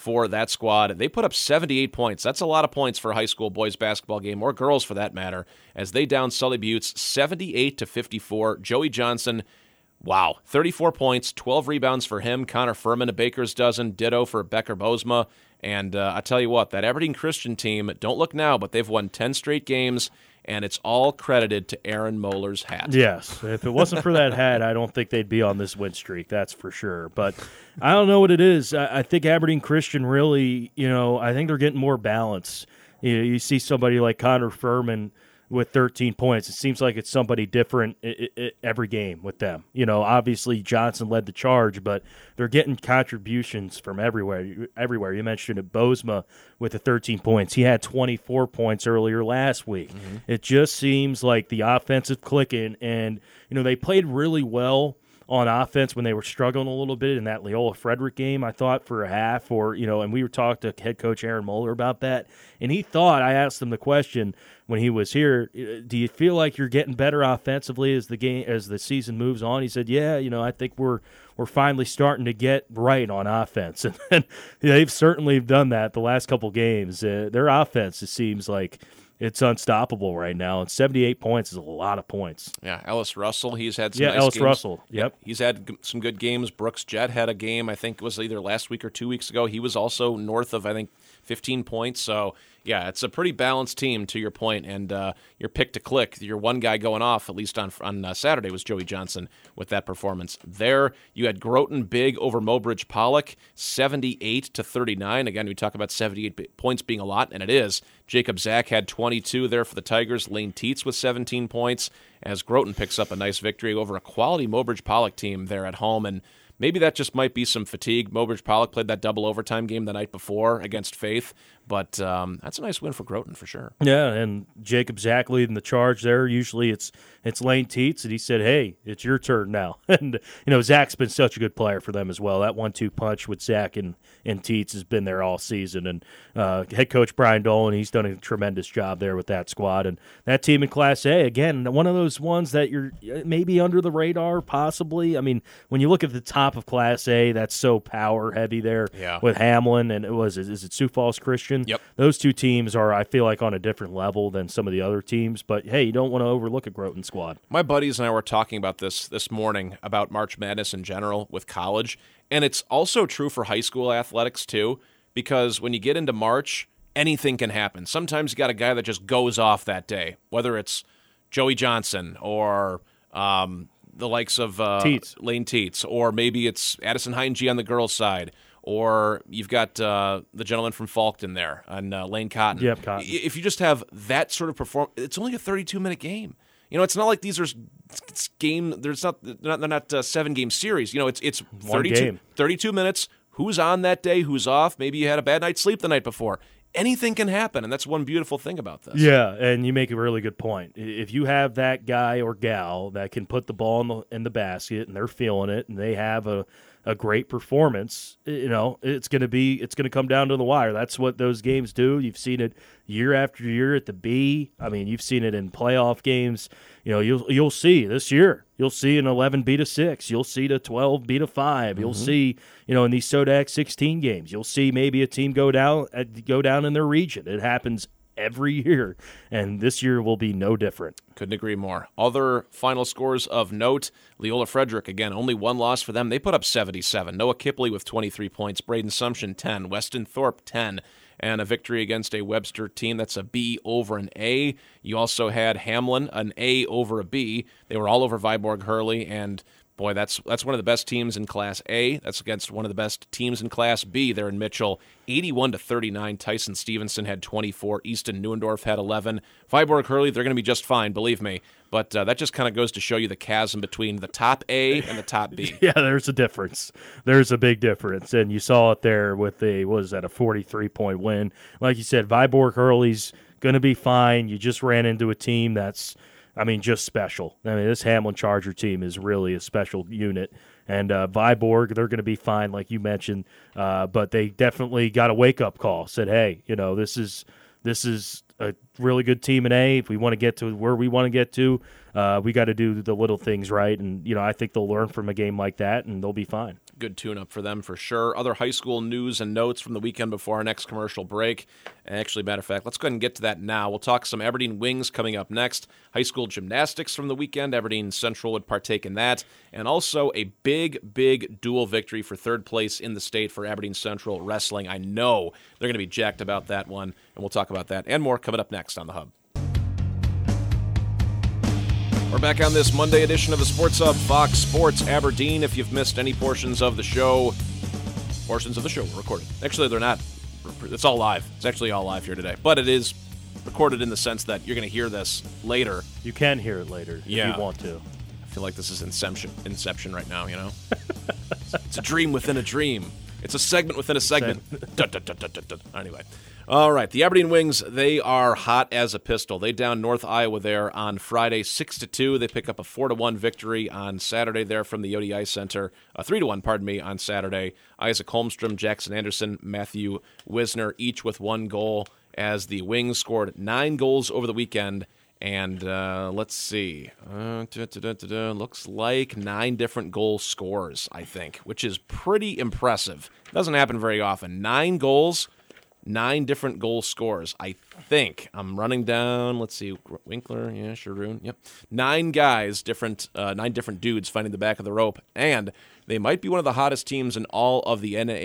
for that squad. They put up seventy-eight points. That's a lot of points for a high school boys basketball game, or girls for that matter, as they down Sully Buttes seventy-eight to fifty-four. Joey Johnson, wow, thirty-four points, twelve rebounds for him. Connor Furman, a baker's dozen. Ditto for Becker Bozema. And uh, I tell you what, that Aberdeen Christian team, don't look now, but they've won ten straight games, and it's all credited to Aaron Moeller's hat. Yes. If it wasn't for that hat, I don't think they'd be on this win streak, that's for sure. But I don't know what it is. I, I think Aberdeen Christian really, you know, I think they're getting more balance. You know, you see somebody like Connor Furman with thirteen points. It seems like it's somebody different I- I- every game with them. You know, obviously Johnson led the charge, but they're getting contributions from everywhere. Everywhere. You mentioned it, Bozema with the thirteen points. He had twenty-four points earlier last week. Mm-hmm. It just seems like the offensive clicking, and, you know, they played really well on offense when they were struggling a little bit in that Loyola Frederick game, I thought, for a half, or, you know, and we were talking to head coach Aaron Moeller about that, and he thought, I asked him the question when he was here, do you feel like you're getting better offensively as the game, as the season moves on? He said, yeah, you know, I think we're, we're finally starting to get right on offense, and, and they've certainly done that the last couple games. Uh, their offense, it seems like, it's unstoppable right now, and seventy-eight points is a lot of points. Yeah, Ellis Russell, he's had some yeah, nice Ellis games. Russell, yep. He's had g- some good games. Brooks Jett had a game, I think it was either last week or two weeks ago. He was also north of, I think, fifteen points. So, yeah, it's a pretty balanced team, to your point, and uh, your pick to click. Your one guy going off, at least on on uh, Saturday, was Joey Johnson with that performance. There, you had Groton big over Mobridge Pollock, seventy-eight to thirty-nine. Again, we talk about seventy-eight points being a lot, and it is. Jacob Zach had twenty-two there for the Tigers. Lane Teets with seventeen points, as Groton picks up a nice victory over a quality Mobridge Pollock team there at home. And maybe that just might be some fatigue. Mobridge Pollock played that double overtime game the night before against Faith, but um, that's a nice win for Groton for sure. Yeah, and Jacob Zach leading the charge there. Usually it's it's Lane Teets, and he said, hey, it's your turn now. And, you know, Zach's been such a good player for them as well. That one two punch with Zach and, and Teets has been there all season. And uh, head coach Brian Dolan, he's done a tremendous job there with that squad. And that team in Class A, again, one of those ones that you're maybe under the radar, possibly. I mean, when you look at the top of Class A, that's so power heavy there yeah. with Hamlin and it was is it Sioux Falls Christian? Yep. Those two teams are, I feel like, on a different level than some of the other teams. But hey, you don't want to overlook a Groton squad. My buddies and I were talking about this this morning about March Madness in general with college, and it's also true for high school athletics too, because when you get into March, anything can happen. Sometimes you got a guy that just goes off that day, whether it's Joey Johnson or um, the likes of uh, Teets. Lane Teets, or maybe it's Addison Heinge on the girls' side, or you've got uh, the gentleman from Falkton there, and uh, Lane Cotton. Yep, Cotton. If you just have that sort of perform, it's only a thirty-two minute game. You know, it's not like these are it's game. There's not they're not, they're not uh, seven game series. You know, it's it's thirty-two, game. thirty-two minutes. Who's on that day? Who's off? Maybe you had a bad night's sleep the night before. Anything can happen, and that's one beautiful thing about this. Yeah, and you make a really good point. If you have that guy or gal that can put the ball in the in the basket and they're feeling it, and they have a a great performance, you know, it's going to be it's going to come down to the wire. That's what those games do. You've seen it year after year at the B. I mean, you've seen it in playoff games. You know, you'll you'll see this year. You'll see an eleven beat a six. You'll see the twelve beat a five. You'll mm-hmm. see, you know, in these Sodak sixteen games, you'll see maybe a team go down go down in their region. It happens every year, and this year will be no different. Couldn't agree more. Other final scores of note, Loyola Frederick, again, only one loss for them. They put up seventy-seven. Noah Kipley with twenty-three points. Braden Sumption, ten. Weston Thorpe, ten. And a victory against a Webster team. That's a B over an A. You also had Hamlin, an A over a B. They were all over Viborg Hurley, and boy, that's that's one of the best teams in Class A. That's against one of the best teams in Class B there in Mitchell. eighty-one to thirty-nine. Tyson Stevenson had twenty-four. Easton Neuendorf had eleven. Viborg Hurley, they're going to be just fine, believe me. But uh, that just kind of goes to show you the chasm between the top A and the top B. Yeah, there's a difference. There's a big difference. And you saw it there with a, what was that, a forty-three point win. Like you said, Viborg Hurley's going to be fine. You just ran into a team that's, I mean, just special. I mean, this Hamlin Charger team is really a special unit. And uh, Viborg, they're going to be fine, like you mentioned. Uh, but they definitely got a wake-up call. Said, hey, you know, this is this is a really good team in A. If we want to get to where we want to get to, uh, we got to do the little things right. And, you know, I think they'll learn from a game like that, and they'll be fine. Good tune-up for them for sure. Other high school news and notes from the weekend before our next commercial break. Actually, matter of fact, let's go ahead and get to that now. We'll talk some Aberdeen Wings coming up next. High school gymnastics from the weekend. Aberdeen Central would partake in that. And also a big, big dual victory for third place in the state for Aberdeen Central wrestling. I know they're going to be jacked about that one, and we'll talk about that and more coming up next on The Hub. We're back on this Monday edition of the Sports Hub, Fox Sports Aberdeen. If you've missed any portions of the show, portions of the show were recorded. Actually, they're not. It's all live. It's actually all live here today. But it is recorded in the sense that you're going to hear this later. You can hear it later if yeah. you want to. I feel like this is Inception, Inception right now, you know? It's a dream within a dream. It's a segment within a segment. dun, dun, dun, dun, dun, dun. Anyway. All right, the Aberdeen Wings, they are hot as a pistol. They downed North Iowa there on Friday six to two. They pick up a four to one victory on Saturday there from the O D I Center. A three to one, pardon me, on Saturday. Isaac Holmstrom, Jackson Anderson, Matthew Wisner, each with one goal as the Wings scored nine goals over the weekend. And uh, let's see. Uh, da, da, da, da, da. Looks like nine different goal scores, I think, which is pretty impressive. Doesn't happen very often. Nine goals. Nine different goal scores, I think. I'm running down, let's see, Winkler, yeah, Sharoon, yep. Nine guys, different, uh, nine different dudes finding the back of the rope, and they might be one of the hottest teams in all of the N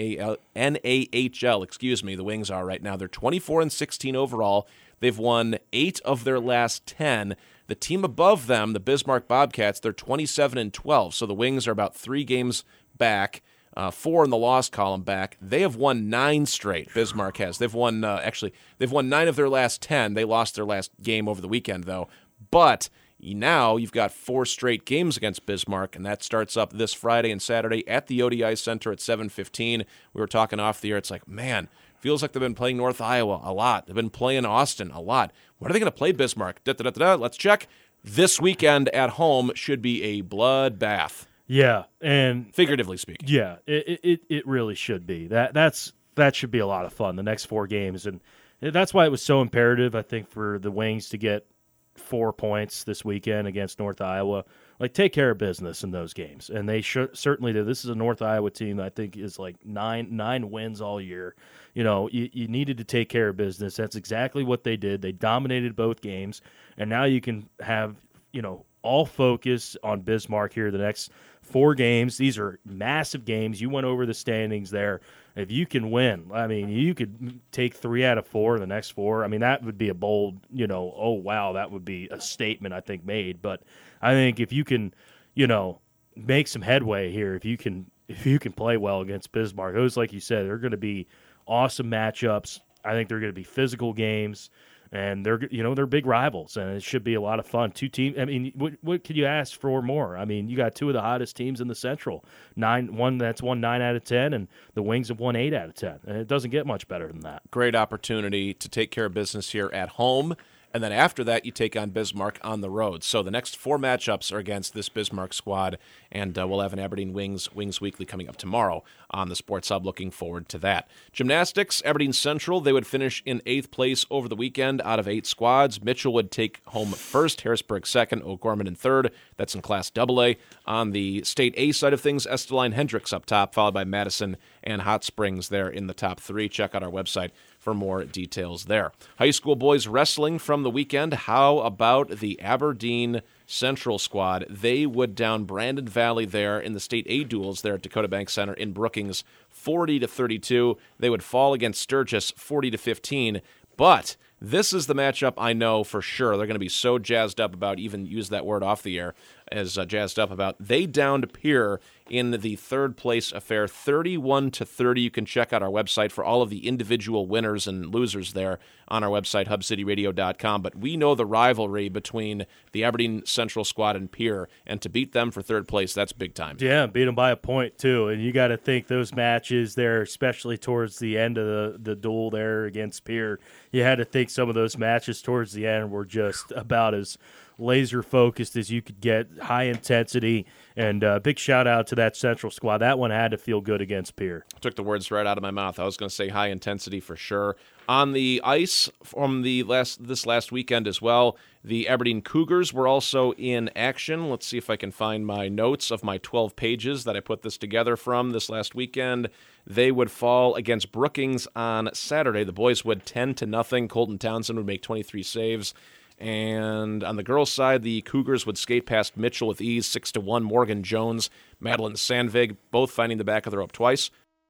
A H L, excuse me, the Wings are right now. They're twenty-four and sixteen overall. They've won eight of their last ten. The team above them, the Bismarck Bobcats, they're twenty-seven and twelve, so the Wings are about three games back. Uh, four in the loss column back. They have won nine straight. Bismarck has. They've won, uh, actually, they've won nine of their last ten. They lost their last game over the weekend, though. But now you've got four straight games against Bismarck, and that starts up this Friday and Saturday at the O D I Center at seven fifteen. We were talking off the air. It's like, man, feels like they've been playing North Iowa a lot. They've been playing Austin a lot. When are they going to play Bismarck? Da, da, da, da. Let's check. This weekend at home should be a bloodbath. Yeah, and figuratively speaking. Yeah, it, it it really should be. That that's that should be a lot of fun. The next four games, and that's why it was so imperative, I think, for the Wings to get four points this weekend against North Iowa. Like, take care of business in those games, and they should, certainly did. This is a North Iowa team that I think is like nine nine wins all year. You know, you, you needed to take care of business. That's exactly what they did. They dominated both games, and now you can have, you know, all focus on Bismarck here the next four games. These are massive games. You went over the standings there. If you can win, I mean, you could take three out of four in the next four. I mean, that would be a bold, you know, oh, wow, that would be a statement, I think, made. But I think if you can, you know, make some headway here, if you can if you can play well against Bismarck, those, like you said, they're going to be awesome matchups. I think they're going to be physical games. And they're, you know, they're big rivals, and it should be a lot of fun. Two teams. I mean, what what could you ask for more? I mean, you got two of the hottest teams in the Central. Nine, one that's won nine out of ten, and the Wings have won eight out of ten. And it doesn't get much better than that. Great opportunity to take care of business here at home. And then after that, you take on Bismarck on the road. So the next four matchups are against this Bismarck squad, and uh, we'll have an Aberdeen Wings Wings Weekly coming up tomorrow on the Sports Hub. Looking forward to that. Gymnastics, Aberdeen Central, they would finish in eighth place over the weekend out of eight squads. Mitchell would take home first, Harrisburg second, O'Gorman in third. That's in Class double A. On the State A side of things, Esteline Hendricks up top, followed by Madison and Hot Springs there in the top three. Check out our website for more details there. High school boys wrestling from the weekend. How about the Aberdeen Central squad? They would down Brandon Valley there in the State A duels there at Dakota Bank Center in Brookings, forty to thirty-two. They would fall against Sturgis, forty to fifteen. But this is the matchup I know for sure they're going to be so jazzed up about, even use that word off the air, as uh, jazzed up about. They downed Pierre in the third place affair, thirty-one to thirty. You can check out our website for all of the individual winners and losers there on our website, hub city radio dot com. But we know the rivalry between the Aberdeen Central squad and Pierre, and to beat them for third place, that's big time. Yeah, beat them by a point, too. And you got to think those matches there, especially towards the end of the, the duel there against Pierre, you had to think some of those matches towards the end were just about as laser focused as you could get, high intensity, and uh, big shout out to that Central squad. That one had to feel good against Pierre. Took the words right out of my mouth. I was going to say high intensity for sure. On the ice from the last this last weekend as well, the Aberdeen Cougars were also in action. Let's see if I can find my notes of my twelve pages that I put this together from this last weekend. They would fall against Brookings on Saturday. The boys would ten to nothing. Colton Townsend would make twenty-three saves. And on the girls' side, the Cougars would skate past Mitchell with ease, six to one. Morgan Jones, Madeline Sandvig, both finding the back of the rope twice.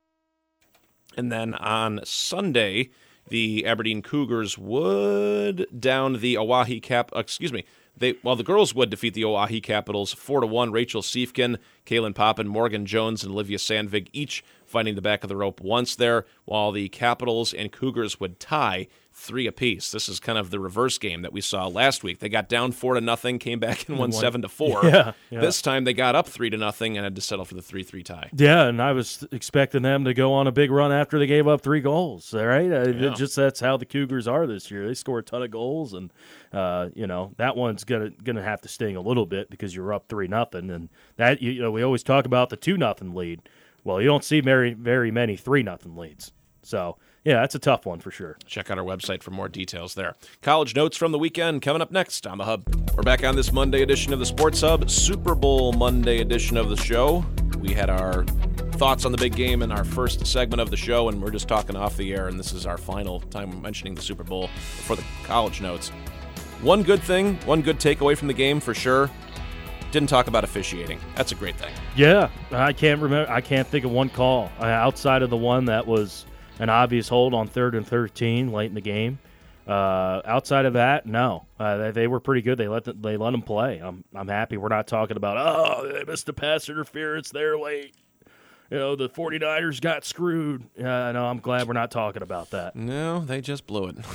And then on Sunday, the Aberdeen Cougars would down the Oahe Cap. Excuse me. They well, the girls would defeat the Oahe Capitals four to one. Rachel Siefkin, Kaylin Poppin, Morgan Jones, and Olivia Sandvig each finding the back of the rope once there, while the Capitals and Cougars would tie three apiece. This is kind of the reverse game that we saw last week. They got down four to nothing, came back and won seven to four. Yeah, yeah. This time they got up three to nothing and had to settle for the three three tie. Yeah, and I was expecting them to go on a big run after they gave up three goals. All right, uh, Yeah. just that's how the Cougars are this year. They score a ton of goals, and uh, you know that one's gonna gonna have to sting a little bit because you're up three nothing, and that you know we always talk about the two nothing lead. Well, you don't see very very many three nothing leads. So yeah, that's a tough one for sure. Check out our website for more details there. College notes from the weekend coming up next on The Hub. We're back on this Monday edition of the Sports Hub, Super Bowl Monday edition of the show. We had our thoughts on the big game in our first segment of the show, and we're just talking off the air, and this is our final time mentioning the Super Bowl for the college notes. One good thing, one good takeaway from the game for sure, didn't talk about officiating. That's a great thing. Yeah, I can't remember. I can't think of one call uh, outside of the one that was an obvious hold on third and thirteen late in the game. Uh, outside of that, no. Uh, they, they were pretty good. They let the, they let them play. I'm I'm happy. We're not talking about, oh, they missed the pass interference there late. You know, the 49ers got screwed. Uh, no, I'm glad we're not talking about that. No, they just blew it.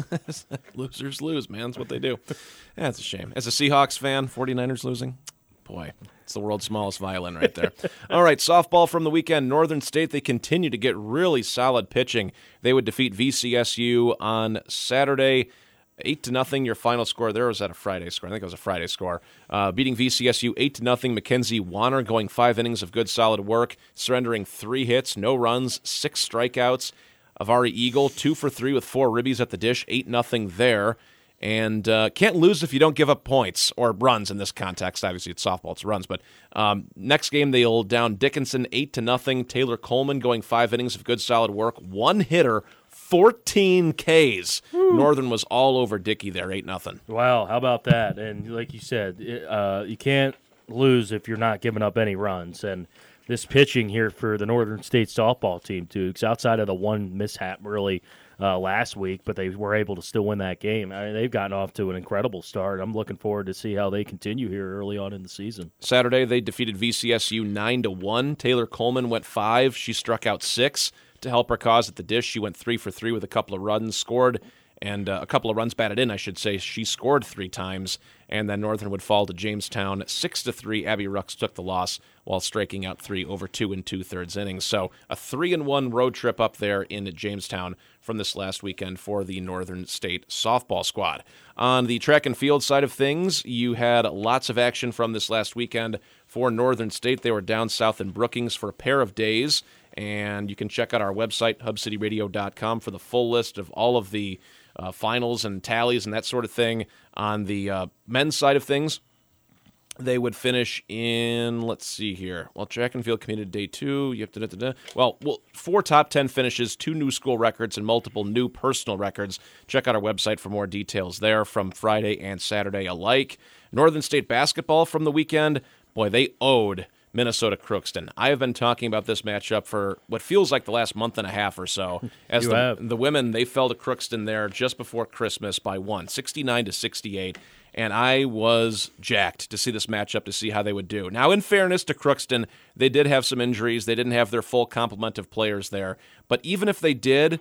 Losers lose, man. That's what they do. That's a shame. As a Seahawks fan, 49ers losing, boy, it's the world's smallest violin right there. All right, softball from the weekend. Northern State, they continue to get really solid pitching. They would defeat V C S U on Saturday. Eight to nothing. Your final score there, or was that a Friday score? I think it was a Friday score. Uh, beating V C S U eight to nothing. Mackenzie Warner going five innings of good solid work, surrendering three hits, no runs, six strikeouts. Avari Eagle two for three with four ribbies at the dish, eight nothing there. And uh, can't lose if you don't give up points or runs in this context. Obviously, it's softball, it's runs. But um, next game, they'll down Dickinson eight to nothing. Taylor Coleman going five innings of good solid work, one hitter, fourteen Ks. Woo. Northern was all over Dickey there, eight nothing. Wow, how about that? And like you said, it, uh, you can't lose if you're not giving up any runs. And this pitching here for the Northern State softball team, too, because outside of the one mishap really uh, last week, but they were able to still win that game. I mean, they've gotten off to an incredible start. I'm looking forward to see how they continue here early on in the season. Saturday, they defeated V C S U nine to one. Taylor Coleman went five. She struck out six. To help her cause at the dish, she went three for three with a couple of runs, scored, and uh, a couple of runs batted in, I should say. She scored three times, and then Northern would fall to Jamestown six to three. Abby Rux took the loss while striking out three over two and two-thirds innings. So a three and one road trip up there in Jamestown from this last weekend for the Northern State softball squad. On the track and field side of things, you had lots of action from this last weekend for Northern State. They were down south in Brookings for a pair of days. And you can check out our website, hub city radio dot com, for the full list of all of the uh, finals and tallies and that sort of thing. On the uh, men's side of things, they would finish in, let's see here, well, track and field competed day two. You have to, da, da, da. Well, well, four top ten finishes, two new school records, and multiple new personal records. Check out our website for more details there from Friday and Saturday alike. Northern State basketball from the weekend, boy, they owed Minnesota Crookston. I have been talking about this matchup for what feels like the last month and a half or so. As You the, have. the women, they fell to Crookston there just before Christmas by one, sixty-nine to sixty-eight. And I was jacked to see this matchup, to see how they would do. Now, in fairness to Crookston, they did have some injuries. They didn't have their full complement of players there. But even if they did,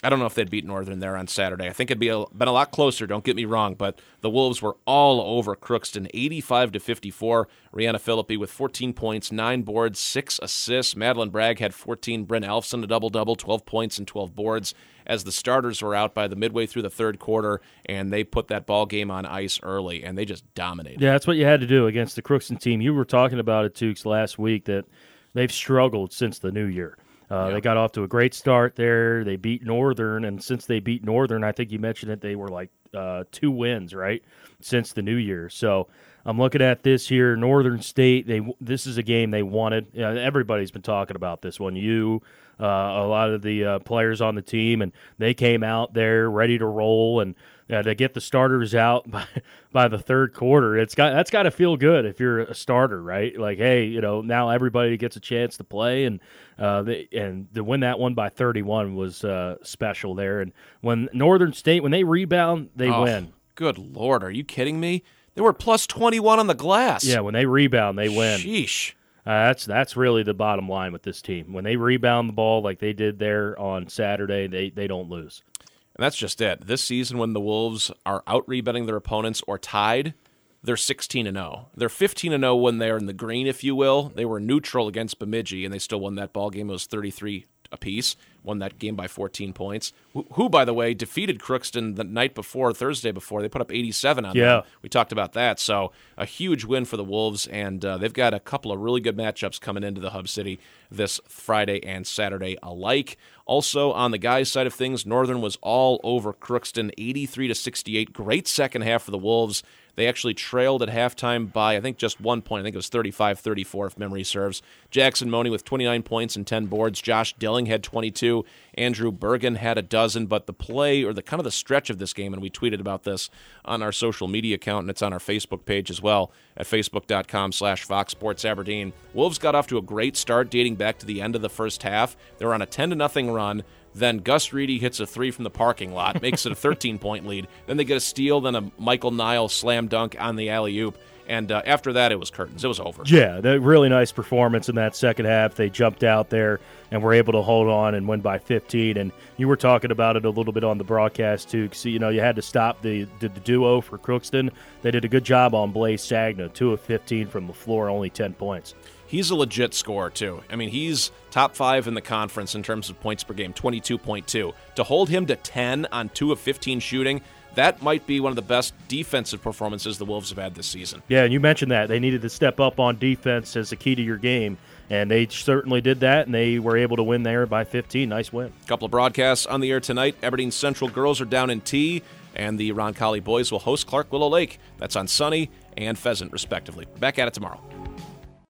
I don't know if they'd beat Northern there on Saturday. I think it'd be a, been a lot closer, don't get me wrong, but the Wolves were all over Crookston, eighty-five to fifty-four. Rihanna Philippi with fourteen points, nine boards, six assists. Madeline Bragg had fourteen. Bryn Alfson a double-double, twelve points and twelve boards, as the starters were out by the midway through the third quarter, and they put that ball game on ice early, and they just dominated. Yeah, that's what you had to do against the Crookston team. You were talking about it, Tukes, last week, that they've struggled since the new year. Uh, yeah. They got off to a great start there. They beat Northern, and since they beat Northern, I think you mentioned it, they were like uh, two wins, right, since the new year. So I'm looking at this here. Northern State, they this is a game they wanted. You know, everybody's been talking about this one. You, uh, a lot of the uh, players on the team, and they came out there ready to roll, and uh, to get the starters out by, by the third quarter. It's got that's got to feel good if you're a starter, right? Like, hey, you know, now everybody gets a chance to play, and uh, they, and to win that one by thirty-one was uh, special there. And when Northern State, when they rebound, they oh, win. Good Lord, are you kidding me? They were plus twenty-one on the glass. Yeah, when they rebound, they win. Sheesh. Uh, that's that's really the bottom line with this team. When they rebound the ball like they did there on Saturday, they, they don't lose. And that's just it. This season, when the Wolves are out-rebounding their opponents or tied, they're sixteen and oh. They're fifteen and oh when they're in the green, if you will. They were neutral against Bemidji, and they still won that ball game. It was thirty-three apiece. Won that game by fourteen points. Who, who, by the way, defeated Crookston the night before, Thursday before. They put up eighty-seven on yeah. them. We talked about that. So a huge win for the Wolves, and uh, they've got a couple of really good matchups coming into the Hub City this Friday and Saturday alike. Also, on the guys' side of things, Northern was all over Crookston, eighty-three to sixty-eight. Great second half for the Wolves. They actually trailed at halftime by, I think, just one point. I think it was thirty-five thirty-four, if memory serves. Jackson Money with twenty-nine points and ten boards. Josh Dilling had twenty-two. Andrew Bergen had a dozen. But the play, or the kind of the stretch of this game, and we tweeted about this on our social media account, and it's on our Facebook page as well, at facebook.com slash Fox Sports Aberdeen. Wolves got off to a great start dating back to the end of the first half. They were on a ten to nothing run. Then Gus Reedy hits a three from the parking lot, makes it a thirteen-point lead. Then they get a steal, then a Michael Nile slam dunk on the alley-oop. And uh, after that, it was curtains. It was over. Yeah, the really nice performance in that second half. They jumped out there and were able to hold on and win by fifteen. And you were talking about it a little bit on the broadcast, too. So, you know, you had to stop the, the, the duo for Crookston. They did a good job on Blaze Sagna, two of fifteen from the floor, only ten points. He's a legit scorer, too. I mean, he's top five in the conference in terms of points per game, twenty-two point two. To hold him to ten on two of fifteen shooting, that might be one of the best defensive performances the Wolves have had this season. Yeah, and you mentioned that. They needed to step up on defense as a key to your game, and they certainly did that, and they were able to win there by fifteen. Nice win. A couple of broadcasts on the air tonight. Aberdeen Central girls are down in T, and the Roncalli boys will host Clark Willow Lake. That's on Sunny and Pheasant, respectively. Back at it tomorrow.